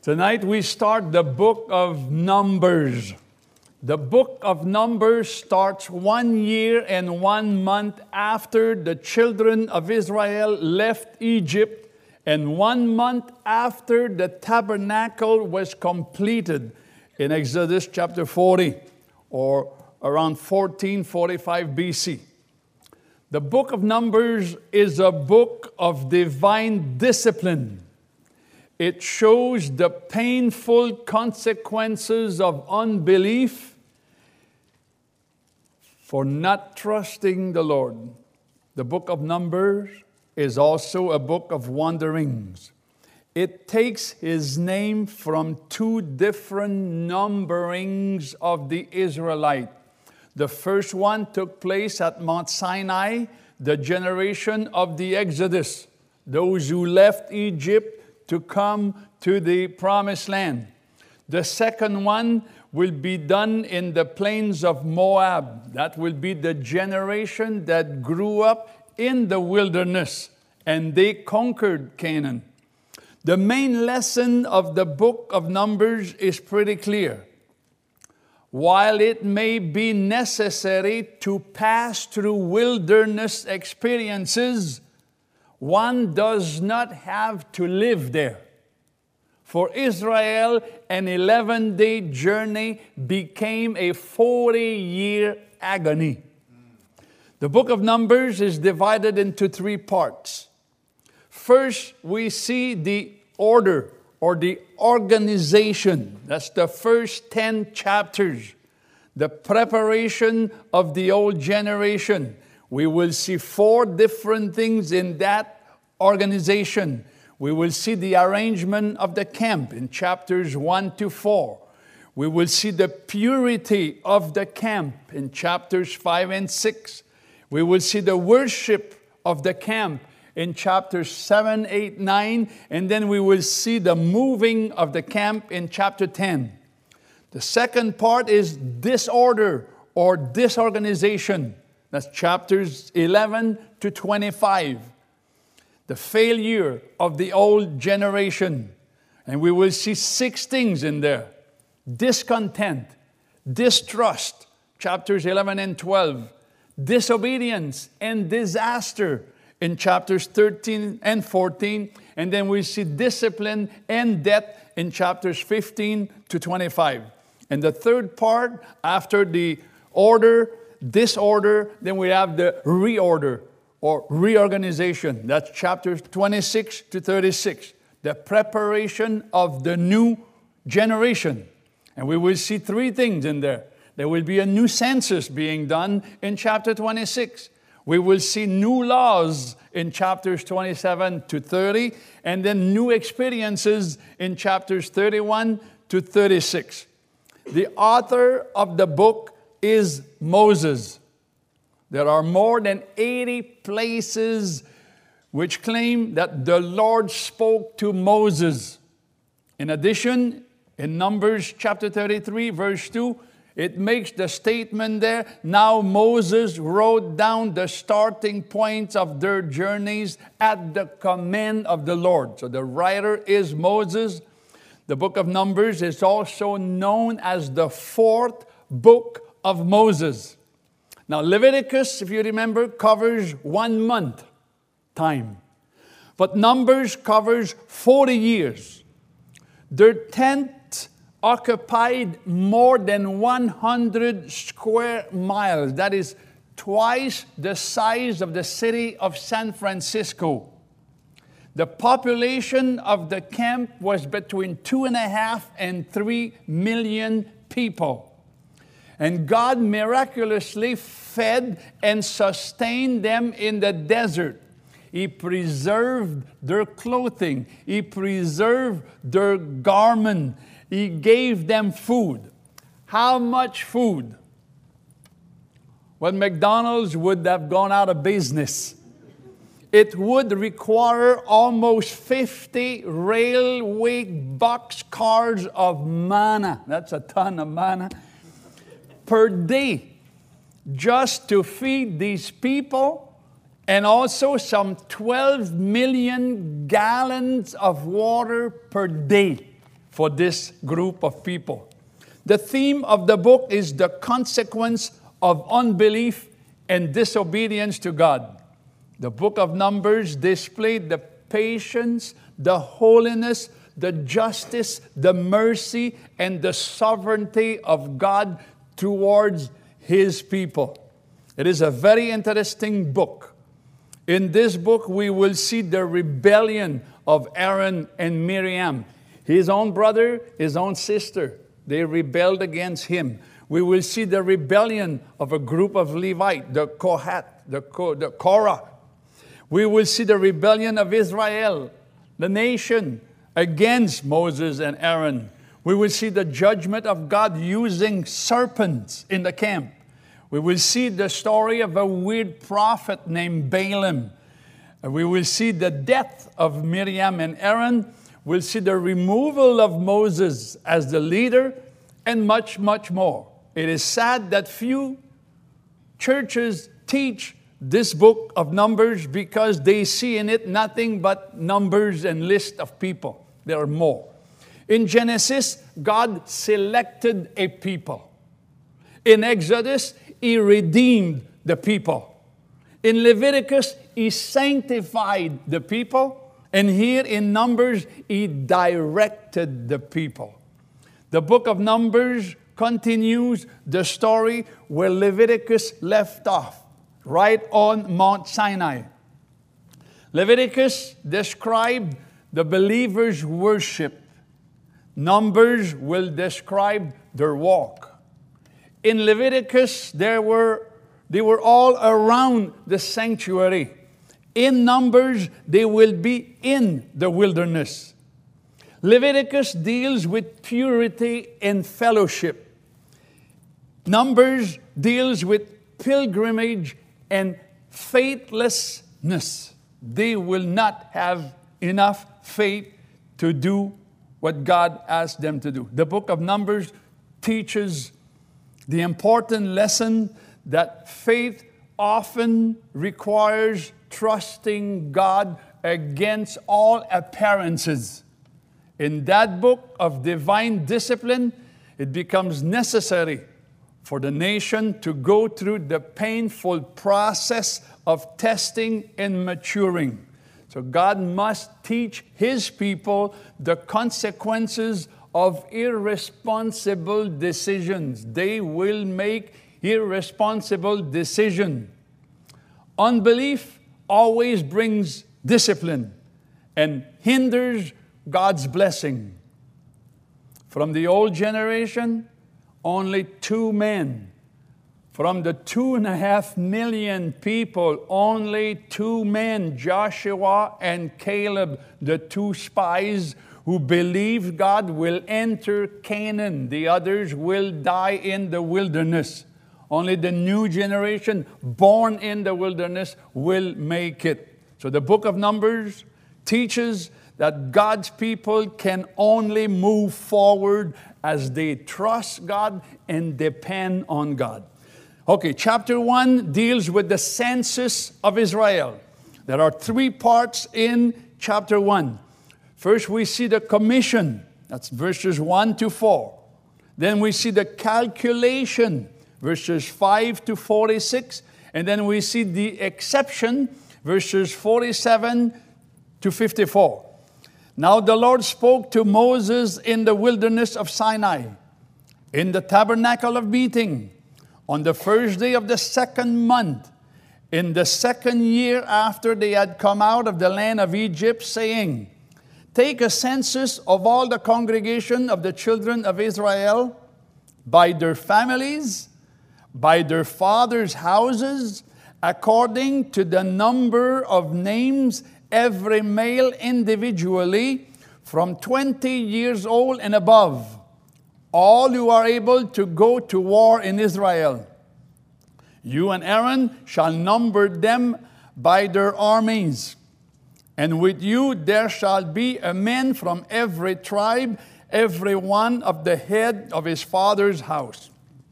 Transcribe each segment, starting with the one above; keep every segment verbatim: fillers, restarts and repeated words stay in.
Tonight we start the book of Numbers. The book of Numbers starts one year and one month after the children of Israel left Egypt, and one month after the tabernacle was completed in Exodus chapter forty, or around fourteen forty-five B C. The book of Numbers is a book of divine discipline. It shows the painful consequences of unbelief for not trusting the Lord. The book of Numbers is also a book of wanderings. It takes its name from two different numberings of the Israelite. The first one took place at Mount Sinai, the generation of the Exodus, those who left Egypt to come to the promised land. The second one will be done in the plains of Moab. That will be the generation that grew up in the wilderness, and they conquered Canaan. The main lesson of the book of Numbers is pretty clear. While it may be necessary to pass through wilderness experiences, one does not have to live there. For Israel, an eleven-day journey became a forty-year agony. The book of Numbers is divided into three parts. First, we see the order or the organization. That's the first ten chapters. The preparation of the old generation. We will see four different things in that organization. We will see the arrangement of the camp in chapters one to four. We will see the purity of the camp in chapters five and six. We will see the worship of the camp in chapters seven, eight, nine. And then we will see the moving of the camp in chapter ten. The second part is disorder or disorganization. That's chapters eleven to twenty-five. The failure of the old generation. And we will see six things in there. Discontent, distrust, chapters eleven and twelve. Disobedience and disaster in chapters thirteen and fourteen. And then we see discipline and death in chapters fifteen to twenty-five. And the third part, after the order, disorder, then we have the reorder or reorganization. That's chapters twenty-six to thirty-six. The preparation of the new generation. And we will see three things in there. There will be a new census being done in chapter twenty-six. We will see new laws in chapters twenty-seven to thirty. And then new experiences in chapters thirty-one to thirty-six. The author of the book is Moses. There are more than eighty places which claim that the Lord spoke to Moses. In addition, in Numbers chapter thirty-three, verse two, it makes the statement there, now Moses wrote down the starting points of their journeys at the command of the Lord. So the writer is Moses. The book of Numbers is also known as the fourth book of Moses. Now, Leviticus, if you remember, covers one month time. But Numbers covers forty years. Their tent occupied more than one hundred square miles. That is twice the size of the city of San Francisco. The population of the camp was between two and a half and three million people. And God miraculously fed and sustained them in the desert. He preserved their clothing. He preserved their garment. He gave them food. How much food? Well, McDonald's would have gone out of business. It would require almost fifty railway boxcars of manna. That's a ton of manna. Per day, just to feed these people, and also some twelve million gallons of water per day. for this group of people. The theme of the book is the consequence of unbelief and disobedience to God. The book of Numbers displayed the patience, the holiness, the justice, the mercy, and the sovereignty of God towards His people. It is a very interesting book. In this book, we will see the rebellion of Aaron and Miriam. His own brother, his own sister, they rebelled against him. We will see the rebellion of a group of Levite, the Kohath, the, Ko, the Korah. We will see the rebellion of Israel, the nation, against Moses and Aaron. We will see the judgment of God using serpents in the camp. We will see the story of a weird prophet named Balaam. We will see the death of Miriam and Aaron. We'll see the removal of Moses as the leader, and much, much more. It is sad that few churches teach this book of Numbers because they see in it nothing but numbers and list of people. There are more. In Genesis, God selected a people. In Exodus, He redeemed the people. In Leviticus, He sanctified the people. And here in Numbers, He directed the people. The book of Numbers continues the story where Leviticus left off, right on Mount Sinai. Leviticus described the believers' worship. Numbers will describe their walk. In Leviticus, there were, they were all around the sanctuary. In Numbers, they will be in the wilderness. Leviticus deals with purity and fellowship. Numbers deals with pilgrimage and faithlessness. They will not have enough faith to do what God asked them to do. The book of Numbers teaches the important lesson that faith often requires trusting God against all appearances. In that book of divine discipline, it becomes necessary for the nation to go through the painful process of testing and maturing. So God must teach His people the consequences of irresponsible decisions. They will make irresponsible decisions. Unbelief always brings discipline and hinders God's blessing. From the old generation, only two men. From the two and a half million people, only two men, Joshua and Caleb, the two spies who believed God, will enter Canaan. The others will die in the wilderness. Only the new generation, born in the wilderness, will make it. So the book of Numbers teaches that God's people can only move forward as they trust God and depend on God. Okay, chapter one deals with the census of Israel. There are three parts in chapter one. First, we see the commission. That's verses one to four. Then we see the calculation, verses five to forty-six. And then we see the exception, verses forty-seven to fifty-four. Now the Lord spoke to Moses in the wilderness of Sinai, in the tabernacle of meeting, on the first day of the second month, in the second year after they had come out of the land of Egypt, saying, take a census of all the congregation of the children of Israel by their families, by their fathers' houses, according to the number of names, every male individually, from twenty years old and above, all who are able to go to war in Israel. You and Aaron shall number them by their armies. And with you there shall be a man from every tribe, every one of the head of his father's house.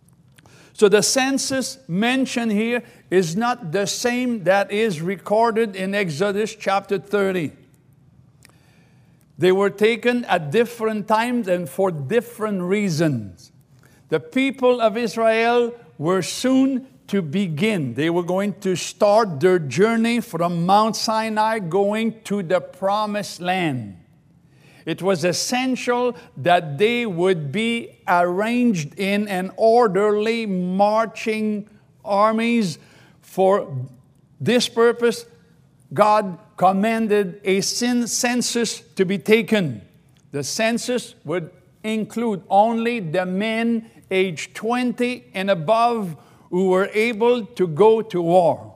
So the census mentioned here is not the same that is recorded in Exodus chapter thirty. They were taken at different times and for different reasons. The people of Israel were soon to begin. They were going to start their journey from Mount Sinai going to the promised land. It was essential that they would be arranged in an orderly marching armies. For this purpose, God commanded a census to be taken. The census would include only the men aged twenty and above who were able to go to war.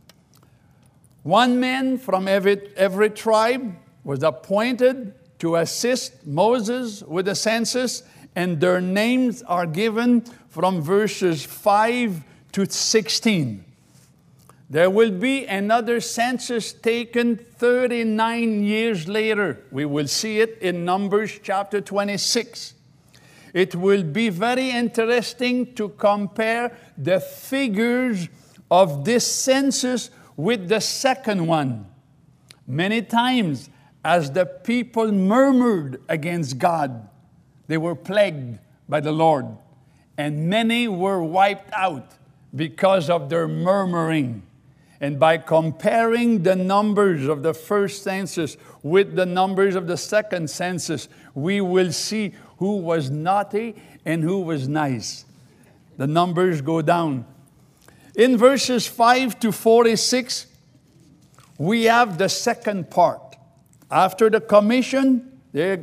One man from every, every tribe was appointed to assist Moses with the census, and their names are given from verses five to sixteen. There will be another census taken thirty-nine years later. We will see it in Numbers chapter twenty-six. It will be very interesting to compare the figures of this census with the second one. Many times, as the people murmured against God, they were plagued by the Lord, and many were wiped out because of their murmuring. And by comparing the numbers of the first census with the numbers of the second census, we will see who was naughty and who was nice. The numbers go down. In verses five to forty-six, we have the second part. After the commission,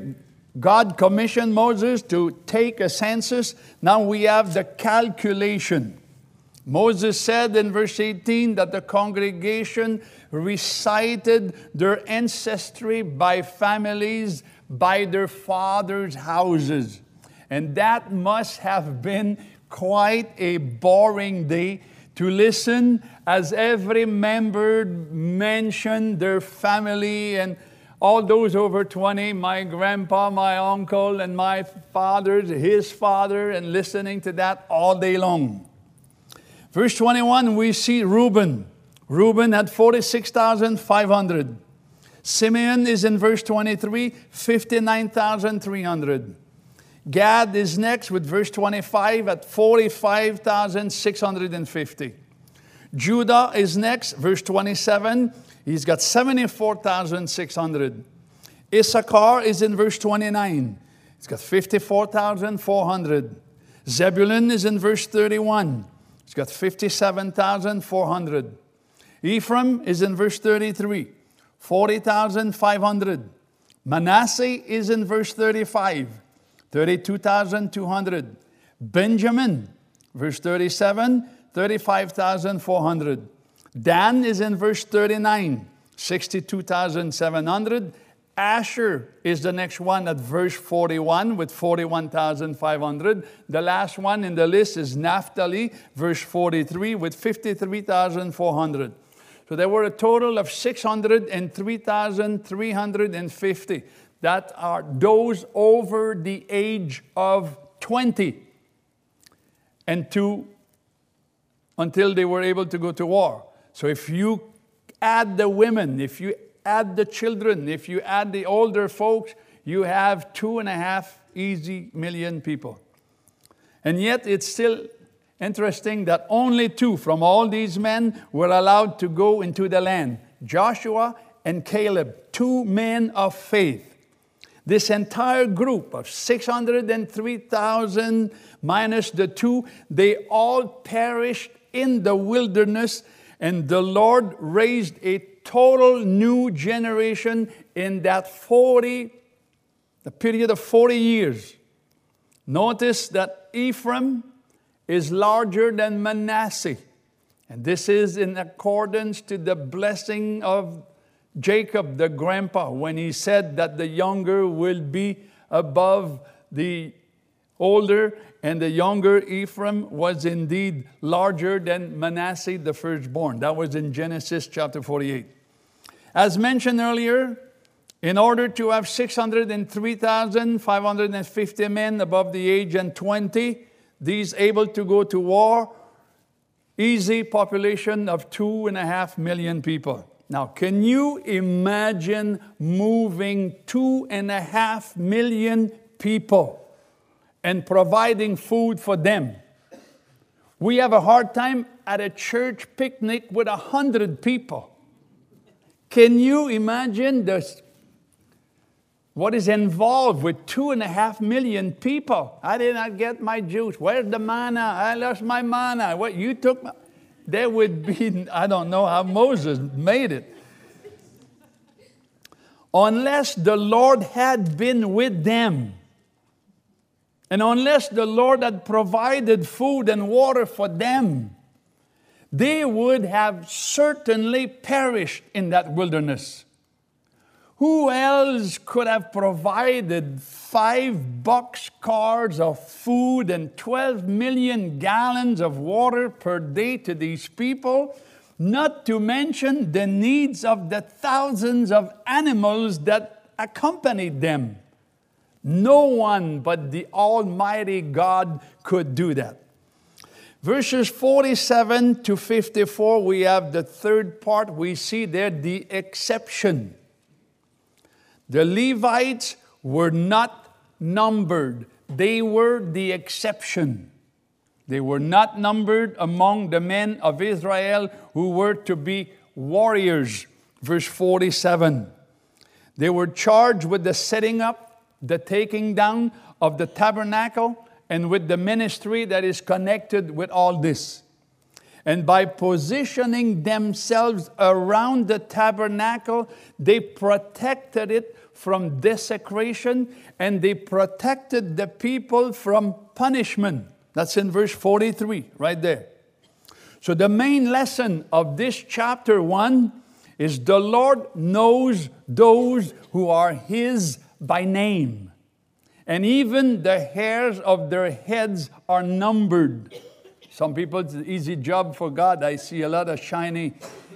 God commissioned Moses to take a census. Now we have the calculation. Moses said in verse eighteen that the congregation recited their ancestry by families, by their fathers' houses. And that must have been quite a boring day to listen as every member mentioned their family and all those over twenty, my grandpa, my uncle, and my father, his father, and listening to that all day long. Verse twenty-one, we see Reuben. Reuben had forty-six thousand five hundred. Simeon is in verse twenty-three, fifty-nine thousand three hundred. Gad is next with verse twenty-five at forty-five thousand six hundred fifty. Judah is next, verse twenty-seven. He's got seventy-four thousand six hundred. Issachar is in verse twenty-nine. He's got fifty-four thousand four hundred. Zebulun is in verse thirty-one. He's got fifty-seven thousand four hundred. Ephraim is in verse thirty-three. forty thousand five hundred. Manasseh is in verse thirty-five. thirty-two thousand two hundred. Benjamin, verse thirty-seven, thirty-five thousand four hundred. Dan is in verse thirty-nine, sixty-two thousand seven hundred. Asher is the next one at verse forty-one with forty-one thousand five hundred. The last one in the list is Naphtali, verse forty-three with fifty-three thousand four hundred. So there were a total of six hundred three thousand three hundred fifty. That are those over the age of twenty and two until they were able to go to war. So if you add the women, if you add the children, if you add the older folks, you have two and a half easy million people. And yet it's still interesting that only two from all these men were allowed to go into the land. Joshua and Caleb, two men of faith. This entire group of six hundred three thousand minus the two, they all perished in the wilderness, and the Lord raised a total new generation in that forty, the period of forty years. Notice that Ephraim is larger than Manasseh, and this is in accordance to the blessing of Jacob, the grandpa, when he said that the younger will be above the older, and the younger Ephraim was indeed larger than Manasseh, the firstborn. That was in Genesis chapter forty-eight. As mentioned earlier, in order to have six hundred three thousand five hundred fifty men above the age of twenty, these able to go to war, easy population of two and a half million people. Now, can you imagine moving two and a half million people and providing food for them? We have a hard time at a church picnic with a hundred people. Can you imagine this, what is involved with two and a half million people? I did not get my juice. Where's the manna? I lost my manna. What, you took my... There would be, I don't know how Moses made it. Unless the Lord had been with them, and unless the Lord had provided food and water for them, they would have certainly perished in that wilderness. Who else could have provided five boxcars of food and twelve million gallons of water per day to these people? Not to mention the needs of the thousands of animals that accompanied them. No one but the Almighty God could do that. Verses forty-seven to fifty-four, we have the third part. We see there the exception. The Levites were not numbered. They were the exception. They were not numbered among the men of Israel who were to be warriors. Verse forty-seven. They were charged with the setting up, the taking down of the tabernacle, and with the ministry that is connected with all this. And by positioning themselves around the tabernacle, they protected it from desecration, and they protected the people from punishment. That's in verse forty-three, right there. So the main lesson of this chapter one is the Lord knows those who are His by name. And even the hairs of their heads are numbered. Some people, it's an easy job for God. I see a lot of shiny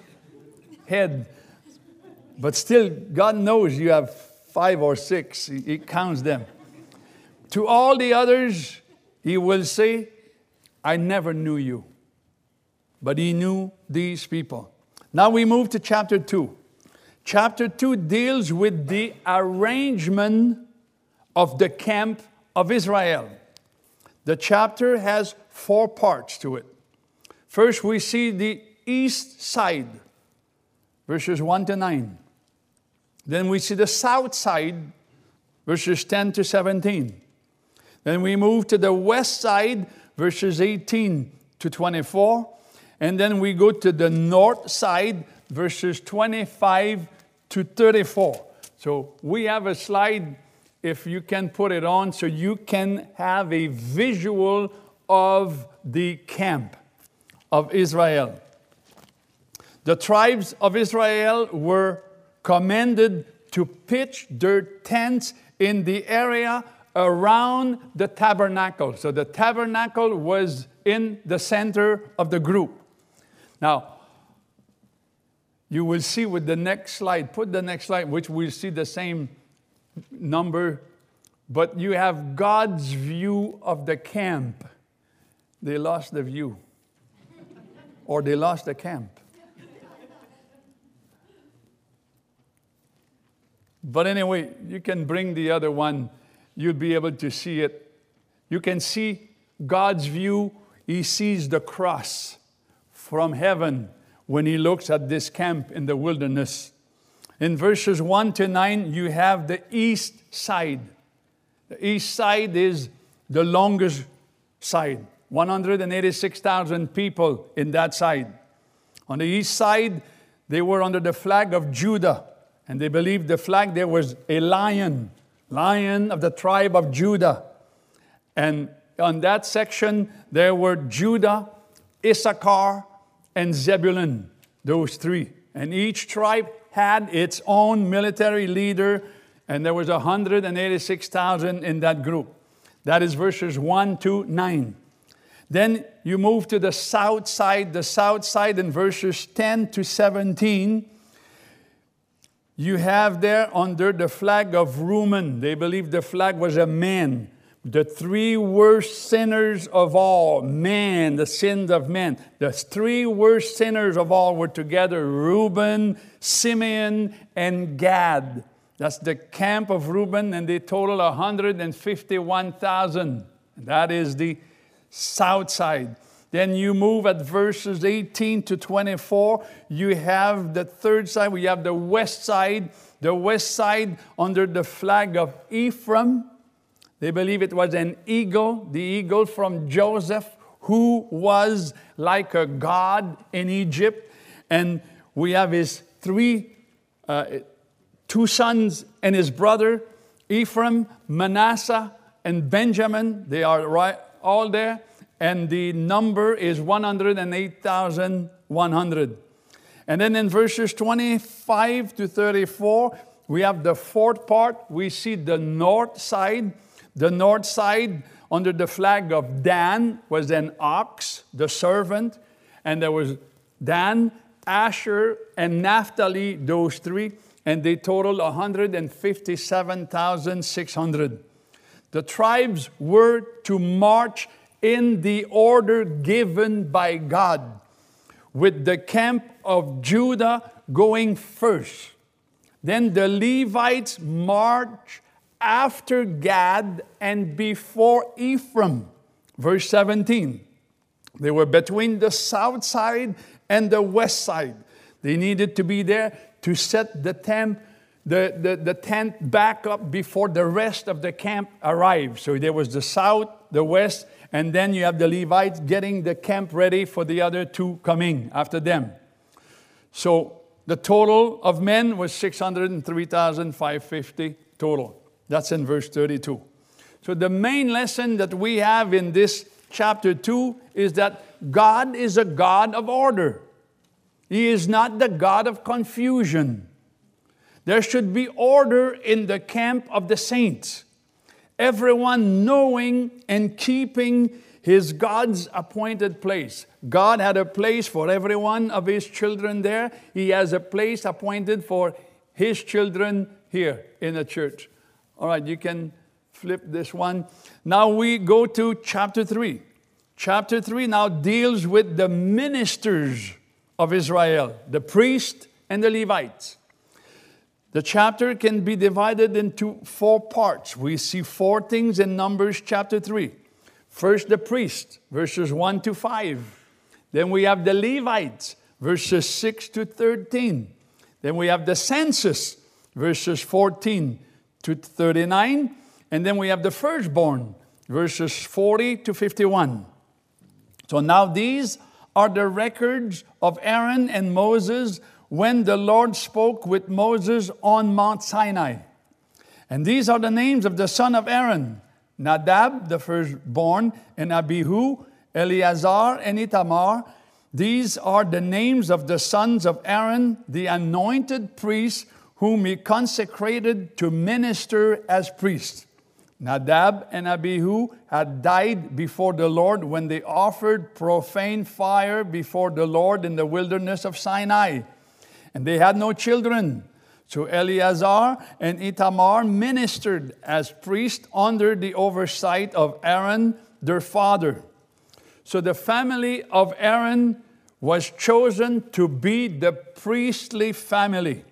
head. But still, God knows you have five or six. He, he counts them. To all the others, He will say, I never knew you. But He knew these people. Now we move to chapter two. Chapter two deals with the arrangement of the camp of Israel. The chapter has four parts to it. First, we see the east side, verses one to nine. Then we see the south side, verses ten to seventeen. Then we move to the west side, verses eighteen to twenty-four. And then we go to the north side, verses twenty-five to thirty-four. So we have a slide, if you can put it on, so you can have a visual of the camp of Israel. The tribes of Israel were commanded to pitch their tents in the area around the tabernacle. So the tabernacle was in the center of the group. Now, you will see with the next slide, put the next slide, which we'll see the same number, but you have God's view of the camp. They lost the view, or they lost the camp. But anyway, you can bring the other one. You'll be able to see it. You can see God's view. He sees the cross from heaven when He looks at this camp in the wilderness. In verses one to nine, you have the east side. The east side is the longest side. one hundred eighty-six thousand people in that side. On the east side, they were under the flag of Judah. And they believed the flag there was a lion, lion of the tribe of Judah. And on that section, there were Judah, Issachar, and Zebulun, those three. And each tribe had its own military leader, and there was one hundred eighty-six thousand in that group. That is verses one to nine. Then you move to the south side. The south side in verses ten to seventeen, you have there under the flag of Reuben. They believed the flag was a man. the three worst sinners of all, man, the sins of men. The three worst sinners of all were together, Reuben, Simeon, and Gad. That's the camp of Reuben, and they total one hundred fifty-one thousand. That is the south side. Then you move at verses eighteen to twenty-four. You have the third side. We have the west side. The west side under the flag of Ephraim. They believe it was an eagle, the eagle from Joseph, who was like a god in Egypt. And we have his three, uh, two sons and his brother, Ephraim, Manasseh, and Benjamin. They are right, all there. And the number is one hundred eight thousand one hundred. And then in verses twenty-five to thirty-four, we have the fourth part. We see the north side. The north side, under the flag of Dan, was an ox, the servant. And there was Dan, Asher, and Naphtali, those three. And they total one hundred fifty-seven thousand six hundred. The tribes were to march in the order given by God, with the camp of Judah going first. Then the Levites march after Gad and before Ephraim. Verse seventeen. They were between the south side and the west side. They needed to be there to set the tent, the, the, the tent back up before the rest of the camp arrived. So there was the south, the west, and then you have the Levites getting the camp ready for the other two coming after them. So the total of men was six hundred three thousand five hundred fifty total. That's in verse thirty-two. So the main lesson that we have in this chapter two is that God is a God of order. He is not the God of confusion. There should be order in the camp of the saints. Everyone knowing and keeping his God's appointed place. God had a place for every one of his children there. He has a place appointed for his children here in the church. All right, you can flip this one. Now we go to chapter three. Chapter three now deals with the ministers of Israel, the priests and the Levites. The chapter can be divided into four parts. We see four things in Numbers chapter three. First, the priests, verses one to five. Then we have the Levites, verses six to thirteen. Then we have the census, verses fourteen to thirty-nine. And then we have the firstborn, verses forty to fifty-one. So now these are the records of Aaron and Moses when the Lord spoke with Moses on Mount Sinai. And these are the names of the son of Aaron: Nadab, the firstborn, and Abihu, Eleazar, and Itamar. These are the names of the sons of Aaron, the anointed priests, whom he consecrated to minister as priests. Nadab and Abihu had died before the Lord when they offered profane fire before the Lord in the wilderness of Sinai. And they had no children. So Eleazar and Itamar ministered as priests under the oversight of Aaron, their father. So the family of Aaron was chosen to be the priestly family.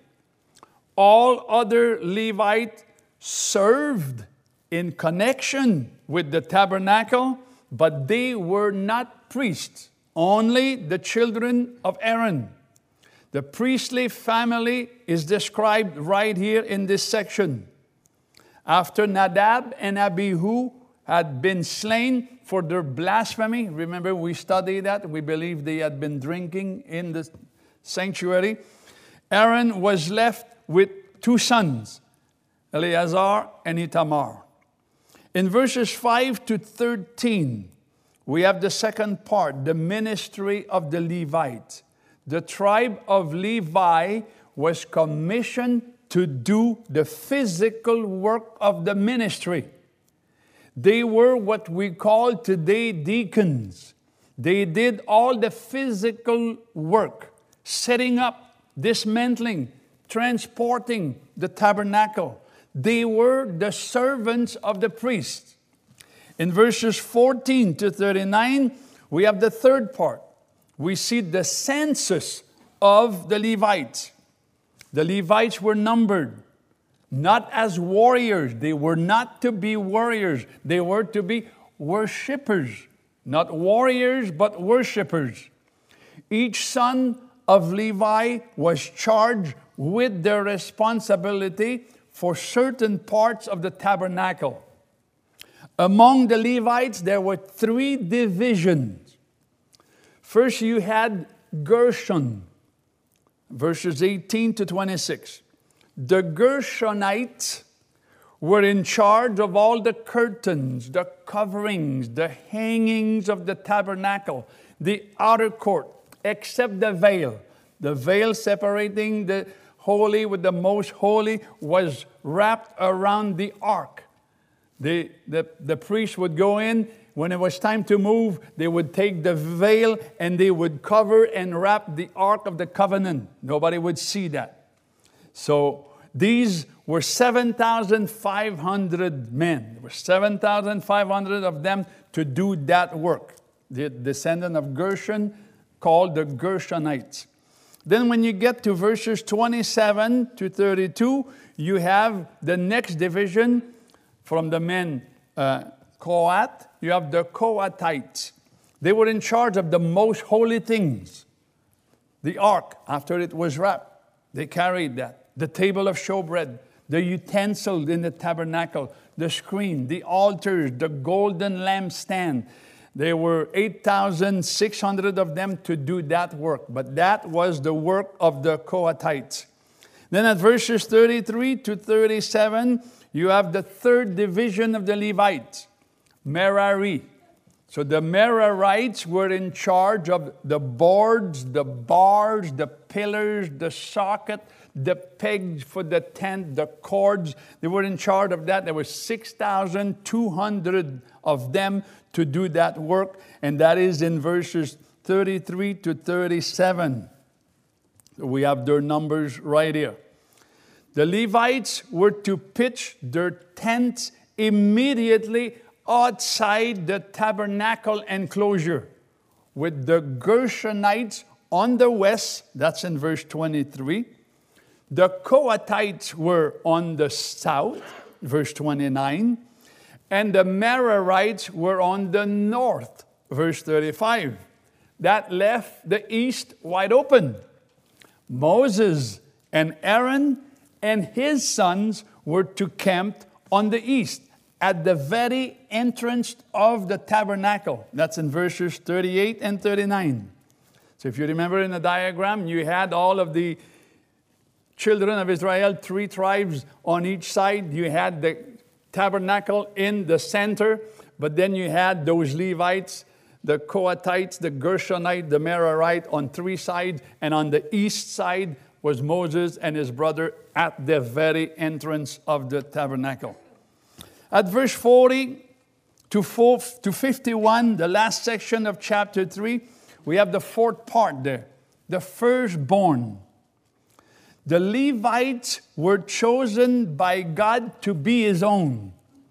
All other Levites served in connection with the tabernacle, but they were not priests. Only the children of Aaron. The priestly family is described right here in this section. After Nadab and Abihu had been slain for their blasphemy, remember we studied that, we believe they had been drinking in the sanctuary, Aaron was left with two sons, Eleazar and Itamar. In verses five to thirteen, we have the second part, the ministry of the Levites. The tribe of Levi was commissioned to do the physical work of the ministry. They were what we call today deacons. They did all the physical work, setting up, dismantling, transporting the tabernacle. They were the servants of the priests. In verses fourteen to thirty-nine, we have the third part. We see the census of the Levites. The Levites were numbered, not as warriors. They were not to be warriors. They were to be worshipers. Not warriors, but worshipers. Each son of Levi was charged with their responsibility for certain parts of the tabernacle. Among the Levites, there were three divisions. First, you had Gershon, verses eighteen to twenty-six. The Gershonites were in charge of all the curtains, the coverings, the hangings of the tabernacle, the outer court, except the veil. The veil separating the holy with the most holy was wrapped around the ark. The, the, the priest would go in. When it was time to move, they would take the veil and they would cover and wrap the Ark of the Covenant. Nobody would see that. So these were seven thousand five hundred men. There were seven thousand five hundred of them to do that work. The descendant of Gershon, called the Gershonites. Then when you get to verses twenty-seven to thirty-two, you have the next division from the men uh, Kohath. You have the Kohathites. They were in charge of the most holy things. The ark, after it was wrapped, they carried that. The table of showbread, the utensils in the tabernacle, the screen, the altars, the golden lampstand. There were eight thousand six hundred of them to do that work. But that was the work of the Kohathites. Then at verses thirty-three to thirty-seven, you have the third division of the Levites, Merari. So the Merarites were in charge of the boards, the bars, the pillars, the socket, the pegs for the tent, the cords. They were in charge of that. There were six thousand two hundred of them to do that work. And that is in verses thirty-three to thirty-seven. We have their numbers right here. The Levites were to pitch their tents immediately outside the tabernacle enclosure, with the Gershonites on the west. That's in verse twenty-three. The Kohathites were on the south, verse twenty-nine. And the Merarites were on the north, verse thirty-five. That left the east wide open. Moses and Aaron and his sons were to camp on the east, at the very entrance of the tabernacle. That's in verses thirty-eight and thirty-nine. So if you remember in the diagram, you had all of the children of Israel, three tribes on each side. You had the tabernacle in the center, but then you had those Levites, the Kohathites, the Gershonite, the Merarite on three sides, and on the east side was Moses and his brother at the very entrance of the tabernacle. At verse forty to fifty-one, the last section of chapter three, we have the fourth part there, the firstborn. The Levites were chosen by God to be his own.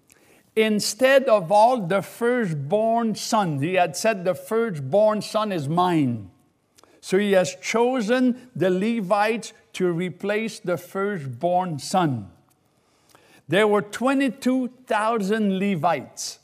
Instead of all the firstborn sons, he had said the firstborn son is mine. So he has chosen the Levites to replace the firstborn son. There were twenty-two thousand Levites,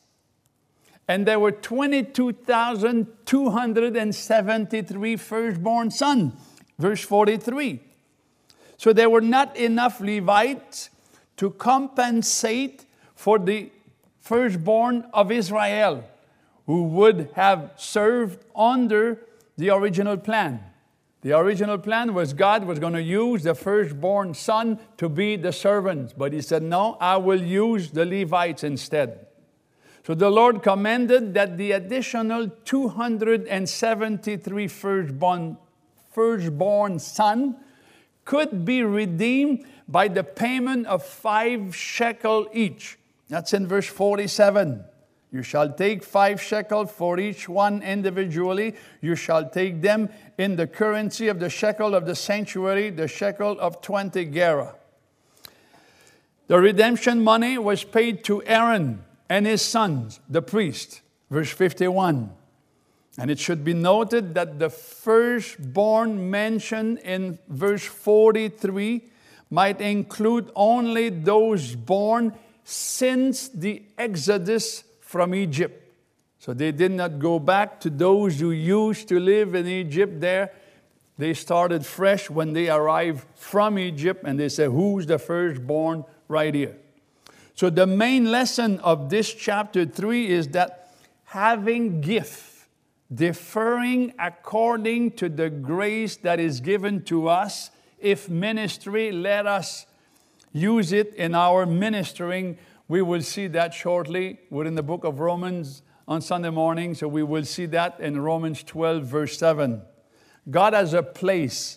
and there were twenty-two thousand two hundred seventy-three firstborn sons. Verse forty-three. So there were not enough Levites to compensate for the firstborn of Israel, who would have served under the original plan. The original plan was God was going to use the firstborn son to be the servants. But he said, no, I will use the Levites instead. So the Lord commanded that the additional two hundred seventy-three firstborn, firstborn son could be redeemed by the payment of five shekel each. That's in verse forty-seven. You shall take five shekels for each one individually. You shall take them in the currency of the shekel of the sanctuary, the shekel of twenty gerah. The redemption money was paid to Aaron and his sons, the priests. Verse fifty-one. And it should be noted that the firstborn mentioned in verse forty-three might include only those born since the exodus from Egypt. So they did not go back to those who used to live in Egypt there. They started fresh when they arrived from Egypt, and they said, who's the firstborn right here? So the main lesson of this chapter three is that having gift, differing according to the grace that is given to us, if ministry, let us use it in our ministering. We will see that shortly. We're in the book of Romans on Sunday morning, so we will see that in Romans twelve, verse seven. God has a place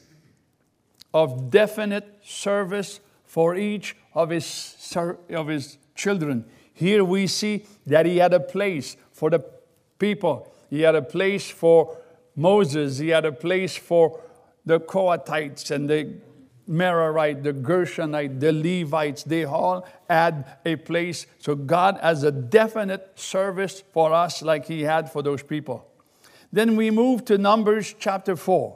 of definite service for each of his, of his children. Here we see that he had a place for the people. He had a place for Moses. He had a place for the Kohathites and the Merarite, the Gershonite, the Levites. They all had a place. So God has a definite service for us like he had for those people. Then we move to Numbers chapter four.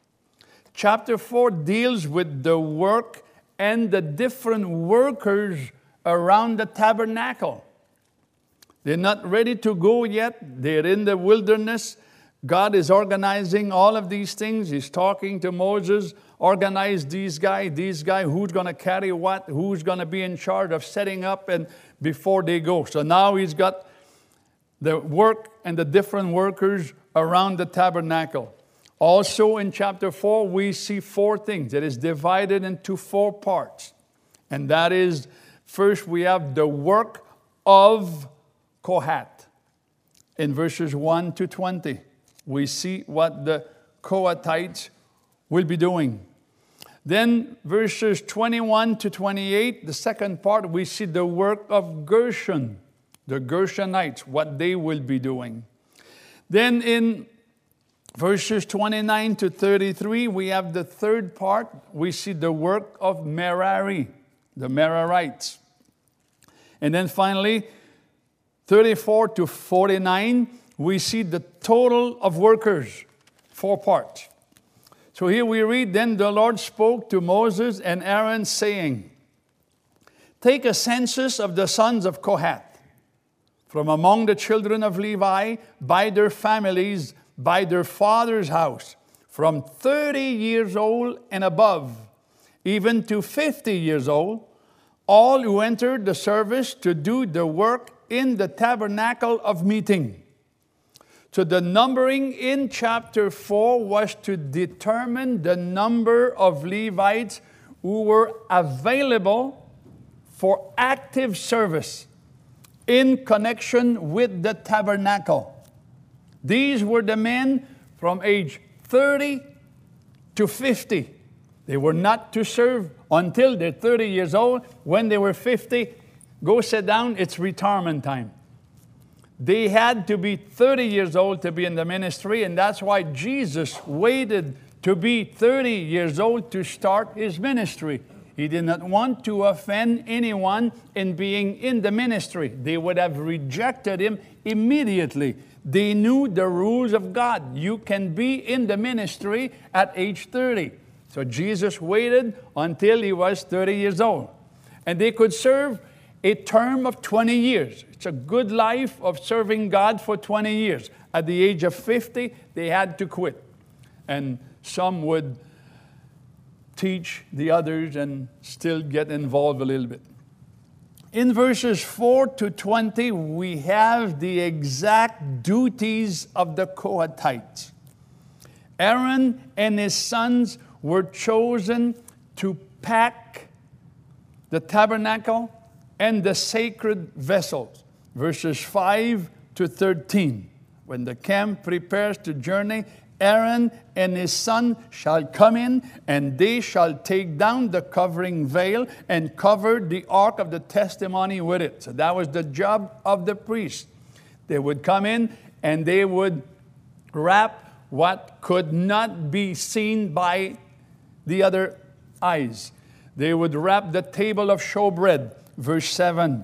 Chapter four deals with the work and the different workers around the tabernacle. They're not ready to go yet. They're in the wilderness. God is organizing all of these things. He's talking to Moses, organize these guys, these guys, who's going to carry what, who's going to be in charge of setting up and before they go. So now he's got the work and the different workers around the tabernacle. Also in chapter four, we see four things. It is divided into four parts. And that is, first we have the work of Kohath. In verses one to twenty, we see what the Kohathites will be doing. Then verses twenty-one to twenty-eight, the second part, we see the work of Gershon, the Gershonites, what they will be doing. Then in verses twenty-nine to thirty-three, we have the third part. We see the work of Merari, the Merarites. And then finally, thirty-four to forty-nine, we see the total of workers, four parts. So here we read, then the Lord spoke to Moses and Aaron, saying, take a census of the sons of Kohath, from among the children of Levi, by their families, by their father's house, from thirty years old and above, even to fifty years old, all who entered the service to do the work in the tabernacle of meeting. So the numbering in chapter four was to determine the number of Levites who were available for active service in connection with the tabernacle. These were the men from age thirty to fifty. They were not to serve until they're thirty years old. When they were fifty, go sit down, it's retirement time. They had to be thirty years old to be in the ministry, and that's why Jesus waited to be thirty years old to start his ministry. He did not want to offend anyone in being in the ministry. They would have rejected him immediately. They knew the rules of God. You can be in the ministry at age thirty. So Jesus waited until he was thirty years old. And they could serve a term of twenty years. It's a good life of serving God for twenty years. At the age of fifty, they had to quit. And some would teach the others and still get involved a little bit. In verses four to twenty, we have the exact duties of the Kohathites. Aaron and his sons were chosen to pack the tabernacle and the sacred vessels. Verses five to thirteen. When the camp prepares to journey, Aaron and his son shall come in, and they shall take down the covering veil and cover the ark of the testimony with it. So that was the job of the priest. They would come in and they would wrap what could not be seen by the other eyes. They would wrap the table of showbread, verse seven.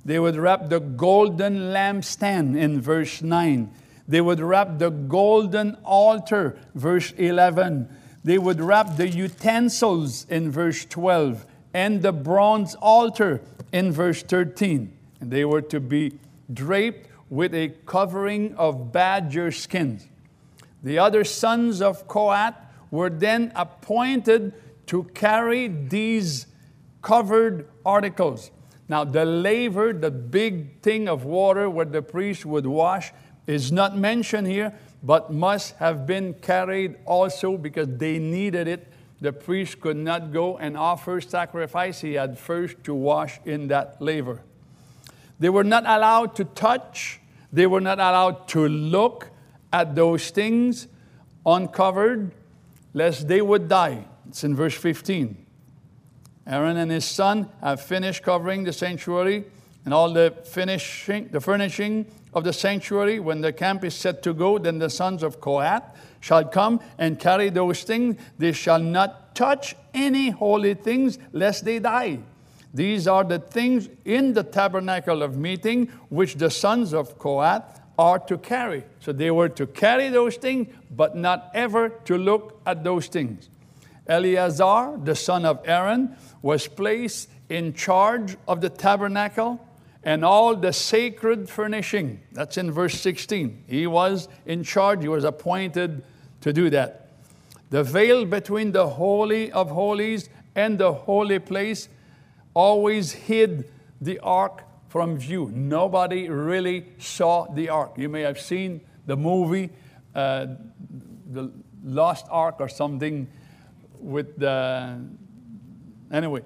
They would wrap the golden lampstand in verse nine. They would wrap the golden altar, verse eleven. They would wrap the utensils in verse twelve and the bronze altar in verse thirteen. And they were to be draped with a covering of badger skins. The other sons of Kohath were then appointed to carry these covered articles. Now, the laver, the big thing of water where the priest would wash, is not mentioned here, but must have been carried also because they needed it. The priest could not go and offer sacrifice. He had first to wash in that laver. They were not allowed to touch. They were not allowed to look at those things uncovered, lest they would die. It's in verse fifteen. Aaron and his son have finished covering the sanctuary and all the finishing, the furnishing of the sanctuary. When the camp is set to go, then the sons of Kohath shall come and carry those things. They shall not touch any holy things, lest they die. These are the things in the tabernacle of meeting, which the sons of Kohath are to carry. So they were to carry those things, but not ever to look at those things. Eleazar, the son of Aaron, was placed in charge of the tabernacle and all the sacred furnishing. That's in verse sixteen. He was in charge. He was appointed to do that. The veil between the Holy of Holies and the holy place always hid the ark from view. Nobody really saw the ark. You may have seen the movie, uh, The Lost Ark or something with the... Anyway,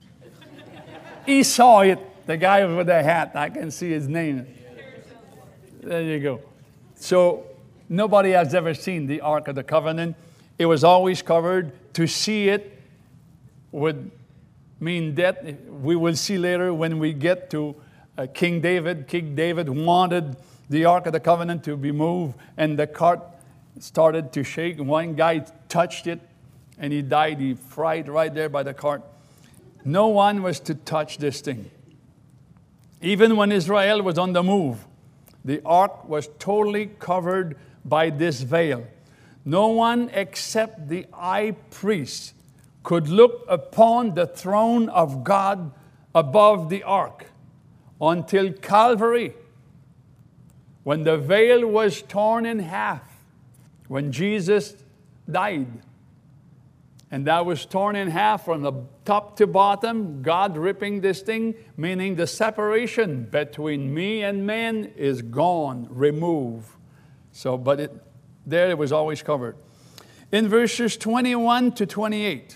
he saw it. The guy with the hat, I can see his name. There you go. So nobody has ever seen the Ark of the Covenant. It was always covered. To see it would mean death. We will see later when we get to uh, King David. King David wanted the Ark of the Covenant to be moved, and the cart started to shake. One guy touched it, and he died. He fried right there by the cart. No one was to touch this thing. Even when Israel was on the move, the ark was totally covered by this veil. No one except the high priest could look upon the throne of God above the ark until Calvary, when the veil was torn in half, when Jesus died. And that was torn in half from the top to bottom, God ripping this thing, meaning the separation between me and man is gone, removed. So, but it, there it was always covered. In verses twenty-one to twenty-eight,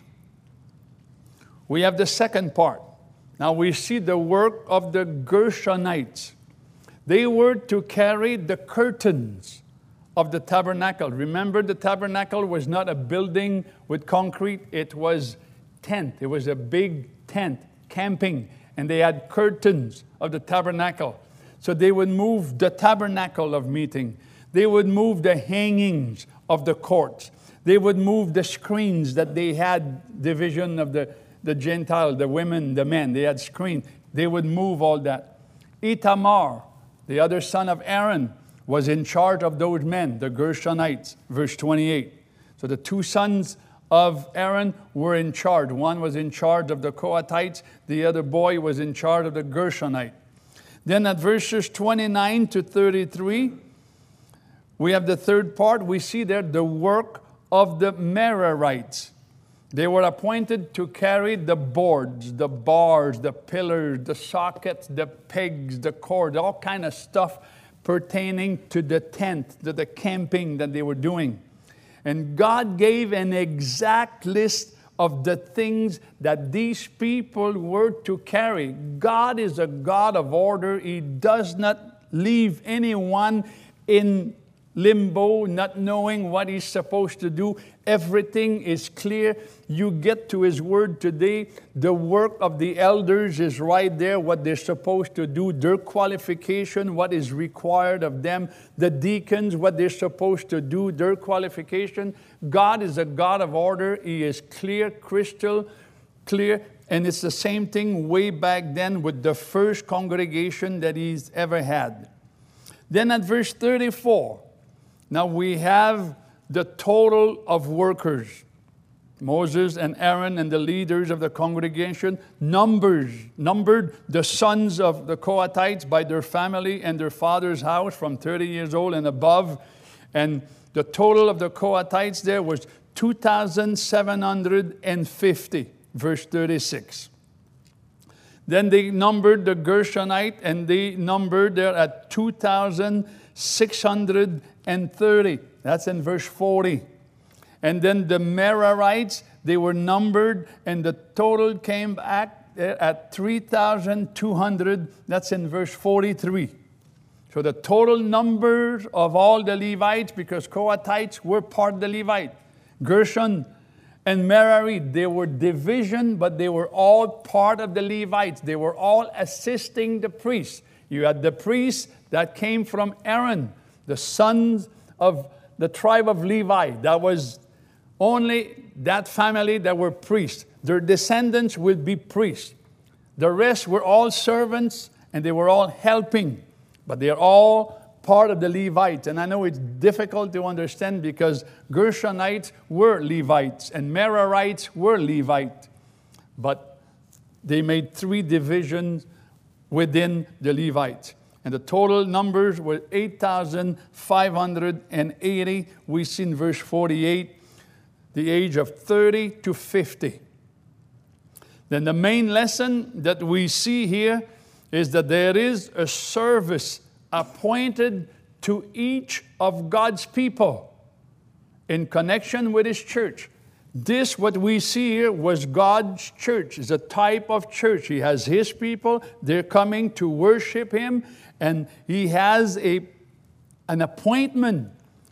we have the second part. Now we see the work of the Gershonites. They were to carry the curtains of the tabernacle. Remember, the tabernacle was not a building with concrete. It was tent. It was a big tent, camping. And they had curtains of the tabernacle. So they would move the tabernacle of meeting. They would move the hangings of the courts. They would move the screens that they had, division of the, the Gentile, the women, the men. They had screens. They would move all that. Itamar, the other son of Aaron, was in charge of those men, the Gershonites, verse twenty-eight. So the two sons of Aaron were in charge. One was in charge of the Kohathites. The other boy was in charge of the Gershonite. Then at verses twenty-nine to thirty-three, we have the third part. We see there the work of the Merarites. They were appointed to carry the boards, the bars, the pillars, the sockets, the pegs, the cords, all kind of stuff pertaining to the tent, to the camping that they were doing. And God gave an exact list of the things that these people were to carry. God is a God of order. He does not leave anyone in limbo, not knowing what he's supposed to do. Everything is clear. You get to his word today. The work of the elders is right there, what they're supposed to do, their qualification, what is required of them. The deacons, what they're supposed to do, their qualification. God is a God of order. He is clear, crystal clear. And it's the same thing way back then with the first congregation that he's ever had. Then at verse thirty-four, now we have the total of workers. Moses and Aaron and the leaders of the congregation numbers, numbered the sons of the Kohathites by their family and their father's house from thirty years old and above. And the total of the Kohathites there was two thousand seven hundred fifty, verse thirty-six. Then they numbered the Gershonite, and they numbered there at two thousand six hundred thirty. That's in verse forty. And then the Merarites, they were numbered, and the total came back at three thousand two hundred. That's in verse forty-three. So the total numbers of all the Levites, because Kohathites were part of the Levite, Gershon and Merari, they were division, but they were all part of the Levites. They were all assisting the priests. You had the priests that came from Aaron, the sons of the tribe of Levi. That was only that family that were priests. Their descendants will be priests. The rest were all servants, and they were all helping. But they're all part of the Levites. And I know it's difficult to understand because Gershonites were Levites and Merarites were Levites. But they made three divisions within the Levites. And the total numbers were eight thousand five hundred eighty. We see in verse forty-eight, the age of thirty to fifty. Then the main lesson that we see here is that there is a service appointed to each of God's people in connection with His church. This, what we see here, was God's church. It's a type of church. He has His people. They're coming to worship Him. And He has a, an appointment.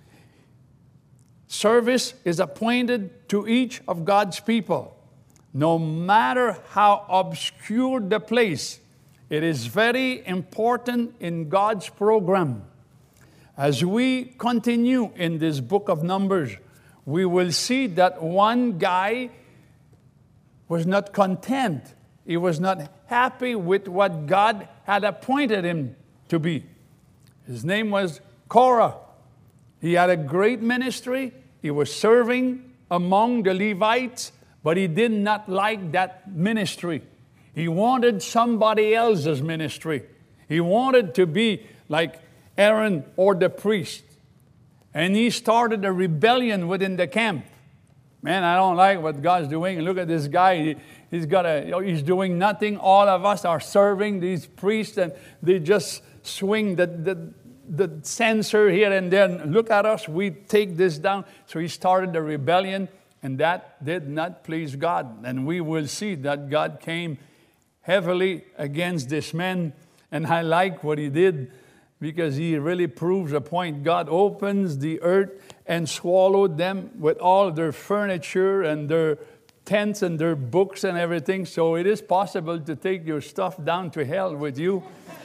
Service is appointed to each of God's people. No matter how obscure the place, it is very important in God's program. As we continue in this book of Numbers, we will see that one guy was not content. He was not happy with what God had appointed him to be. His name was Korah. He had a great ministry. He was serving among the Levites, but he did not like that ministry. He wanted somebody else's ministry. He wanted to be like Aaron or the priest. And he started a rebellion within the camp. Man, I don't like what God's doing. Look at this guy. He, he's got a, he's doing nothing. All of us are serving these priests, and they just swing the, the, the censer here and there. Look at us. We take this down. So he started a rebellion, and that did not please God. And we will see that God came heavily against this man. And I like what he did, because he really proves a point. God opens the earth and swallowed them with all their furniture and their tents and their books and everything. So it is possible to take your stuff down to hell with you.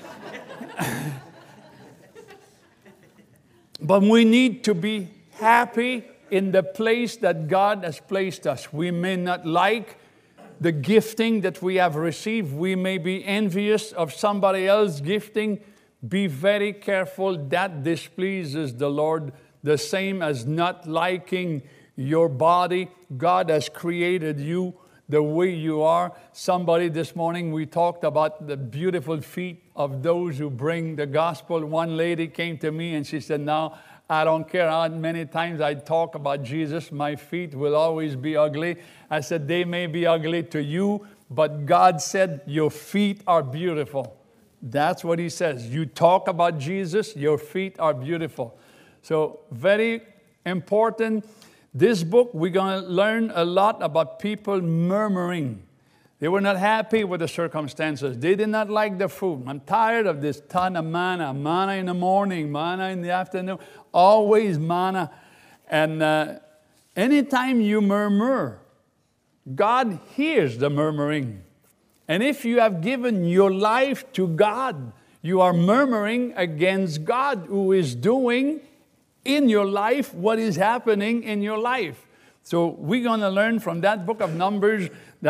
But we need to be happy in the place that God has placed us. We may not like the gifting that we have received. We may be envious of somebody else's gifting. Be very careful. That displeases the Lord. The same as not liking your body. God has created you the way you are. Somebody this morning, we talked about the beautiful feet of those who bring the gospel. One lady came to me and she said, "No, I don't care how many times I talk about Jesus, my feet will always be ugly." I said, "They may be ugly to you, but God said your feet are beautiful." That's what He says. You talk about Jesus, your feet are beautiful. So very important. This book, we're going to learn a lot about people murmuring. They were not happy with the circumstances. They did not like the food. I'm tired of this ton of manna. Manna in the morning, manna in the afternoon. Always manna. And uh, anytime you murmur, God hears the murmuring. And if you have given your life to God, you are murmuring against God, who is doing in your life what is happening in your life. So we're going to learn from that book of Numbers that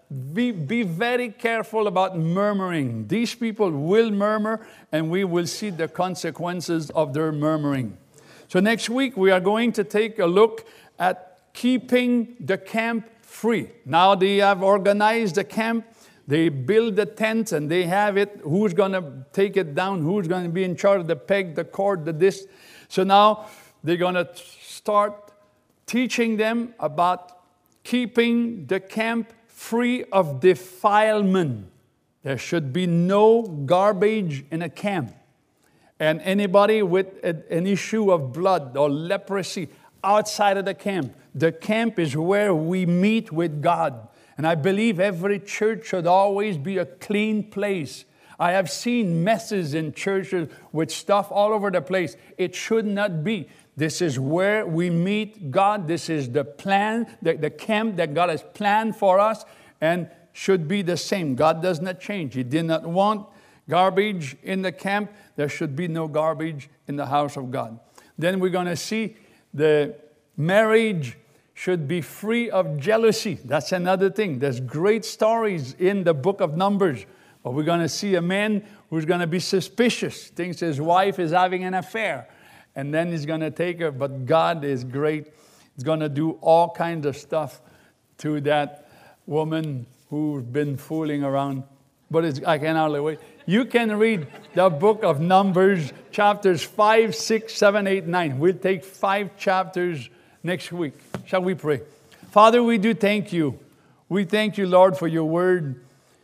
be, be very careful about murmuring. These people will murmur, and we will see the consequences of their murmuring. So next week, we are going to take a look at keeping the camp free. Now they have organized the camp. They build the tent and they have it. Who's going to take it down? Who's going to be in charge of the peg, the cord, the this? So now they're going to start teaching them about keeping the camp free of defilement. There should be no garbage in a camp. And anybody with a, an issue of blood or leprosy outside of the camp. The camp is where we meet with God. And I believe every church should always be a clean place. I have seen messes in churches with stuff all over the place. It should not be. This is where we meet God. This is the plan, the, the camp that God has planned for us, and should be the same. God does not change. He did not want garbage in the camp. There should be no garbage in the house of God. Then we're going to see the marriage should be free of jealousy. That's another thing. There's great stories in the book of Numbers. But we're going to see a man who's going to be suspicious, thinks his wife is having an affair. And then he's going to take her. But God is great. He's going to do all kinds of stuff to that woman who's been fooling around. But it's, I can hardly wait. You can read the book of Numbers, chapters five, six, seven, eight, nine. We'll take five chapters next week. Shall we pray? Father, we do thank you. We thank you, Lord, for your word.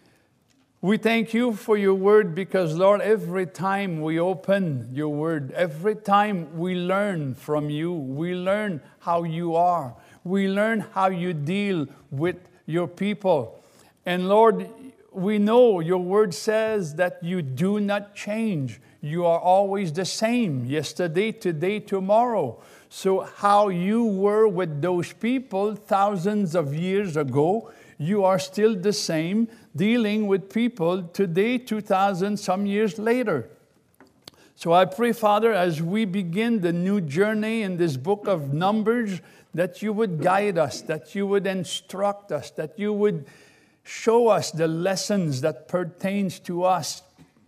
We thank you for your word because, Lord, every time we open your word, every time we learn from you, we learn how you are. We learn how you deal with your people. And Lord, we know your word says that you do not change. You are always the same, yesterday, today, tomorrow. So how you were with those people thousands of years ago, you are still the same, dealing with people today, two thousand some years later. So I pray, Father, as we begin the new journey in this book of Numbers, that you would guide us, that you would instruct us, that you would show us the lessons that pertains to us.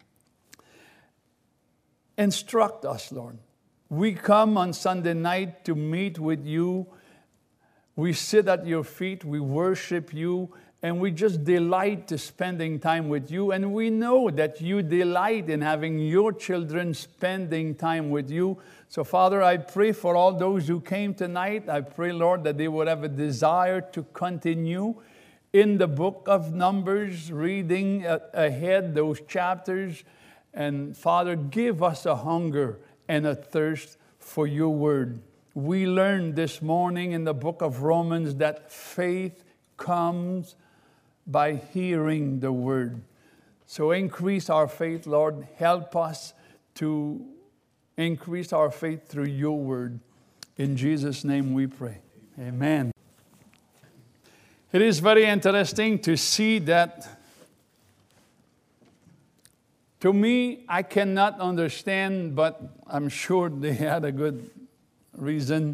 Instruct us, Lord. We come on Sunday night to meet with you. We sit at your feet, we worship you, and we just delight to spending time with you. And we know that you delight in having your children spending time with you. So, Father, I pray for all those who came tonight. I pray, Lord, that they would have a desire to continue in the book of Numbers, reading ahead those chapters. And, Father, give us a hunger and a thirst for your word. We learned this morning in the book of Romans that faith comes by hearing the word. So increase our faith, Lord. Help us to increase our faith through your word. In Jesus' name we pray. Amen. It is very interesting to see that. To me, I cannot understand, but I'm sure they had a good reason.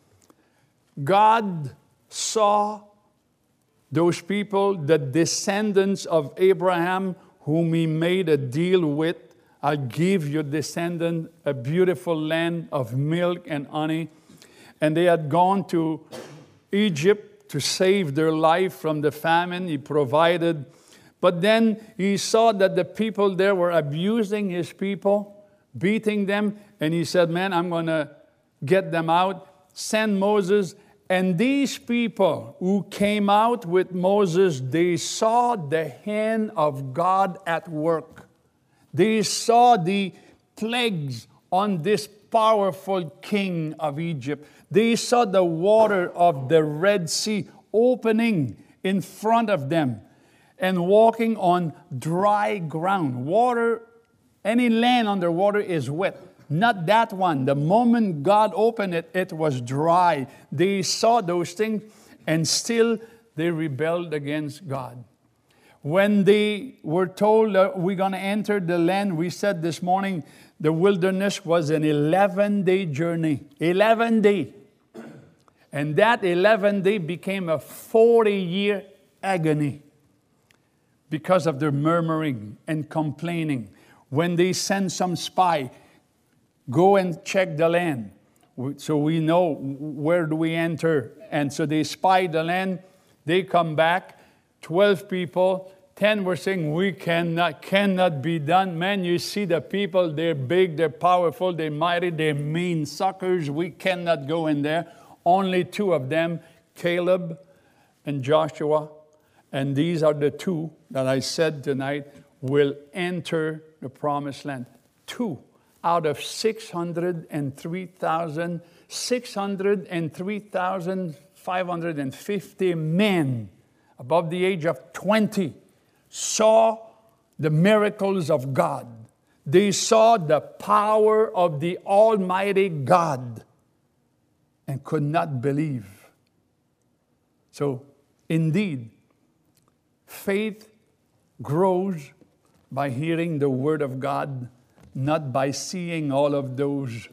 God saw those people, the descendants of Abraham, whom he made a deal with. I'll give your descendant a beautiful land of milk and honey. And they had gone to Egypt to save their life from the famine. He provided. But then he saw that the people there were abusing his people, beating them. And he said, man, I'm going to get them out. Send Moses. And these people who came out with Moses, they saw the hand of God at work. They saw the plagues on this powerful king of Egypt. They saw the water of the Red Sea opening in front of them and walking on dry ground. Water, any land underwater is wet. Not that one. The moment God opened it, it was dry. They saw those things and still they rebelled against God. When they were told that we're going to enter the land, we said this morning, the wilderness was an eleven-day journey. eleven day. And that eleven day became a forty-year agony. because of their murmuring and complaining. When they send some spy, go and check the land, so we know where do we enter. And so they spy the land. They come back, twelve people. ten were saying, we cannot, cannot be done. Man, you see the people, they're big, they're powerful, they're mighty, they're mean suckers. We cannot go in there. Only two of them, Caleb and Joshua, and these are the two that I said tonight will enter the promised land. Two out of six hundred three thousand, six hundred three thousand five hundred fifty men above the age of twenty saw the miracles of God. They saw the power of the Almighty God and could not believe. So, indeed, faith grows by hearing the Word of God, not by seeing all of those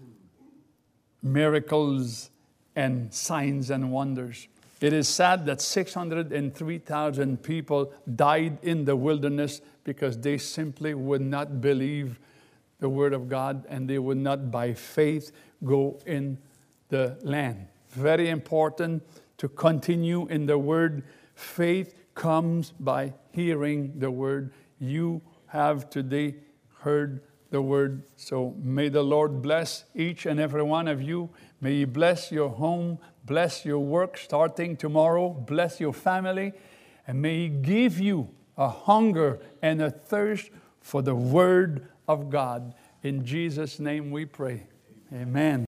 miracles and signs and wonders. It is sad that six hundred three thousand people died in the wilderness because they simply would not believe the Word of God and they would not by faith go in the land. Very important to continue in the Word. Faith comes by hearing the Word. You have today heard the Word. So may the Lord bless each and every one of you. May He bless your home, bless your work starting tomorrow, bless your family, and may He give you a hunger and a thirst for the Word of God. In Jesus' name we pray. Amen.